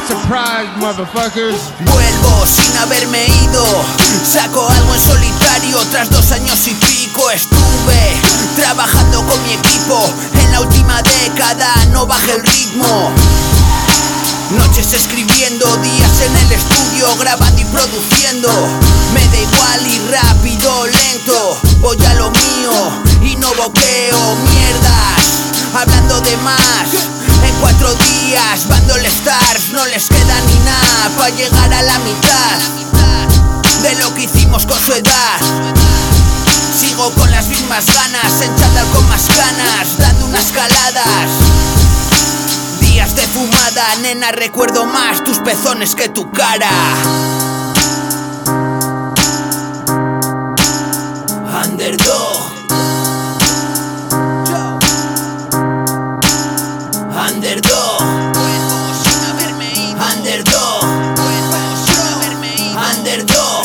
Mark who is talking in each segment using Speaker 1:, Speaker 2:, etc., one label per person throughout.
Speaker 1: surprised, motherfuckers.
Speaker 2: Vuelvo sin haberme ido, saco algo en solitario. Tras 2 años y pico estuve trabajando con mi equipo. En la última década no bajé el ritmo. Noches escribiendo, días en el estudio, grabando y produciendo. Me da igual y rápido, lento, voy a lo mío y no boqueo mierdas, hablando de más. En 4 días, Bandol Stars, no les queda ni nada para llegar a la mitad de lo que hicimos con su edad. Sigo con las mismas ganas, en chándal con más ganas, dando unas caladas. Días de fumada, nena, recuerdo más tus pezones que tu cara. Underdog. Underdog. Underdog. Underdog.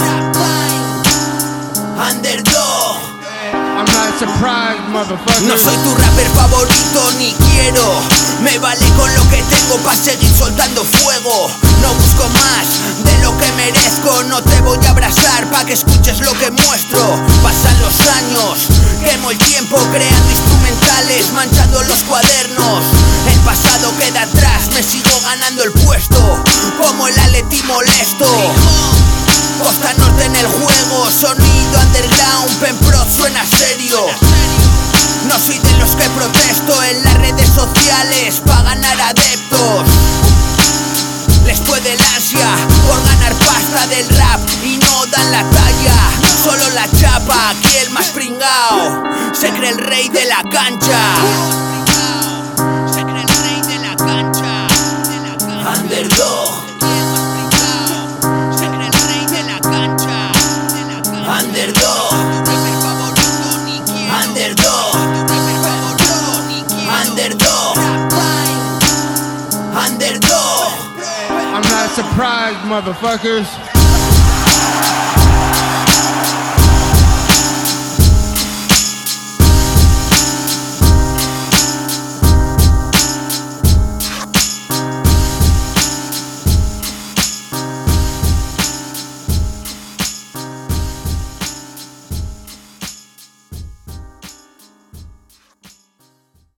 Speaker 2: Underdog.
Speaker 1: I'm not surprised, motherfuckers.
Speaker 2: No soy tu rapper favorito ni quiero. Me vale con lo que tengo pa' seguir soltando fuego. No busco más de lo que merezco. No te voy a abrazar pa' que escuches lo que muestro. Pasan los años, quemo el tiempo creando instrumentales, manchando los cuadernos. El pasado queda atrás, me sigo ganando el puesto como el Atleti molesto. Costa Norte en el juego, sonido underground, Penprod suena serio. No soy de los que protesto en las redes sociales pa' ganar adeptos. Les puede el ansia por ganar pasta del rap y no dan la talla. Solo la chapa, aquí el más pringao se cree el rey de la cancha. Se cree el rey de la cancha. Underdog. Se cree el rey de la cancha. Underdog. Underdog. Underdog. Underdog.
Speaker 1: I'm not surprised, motherfuckers.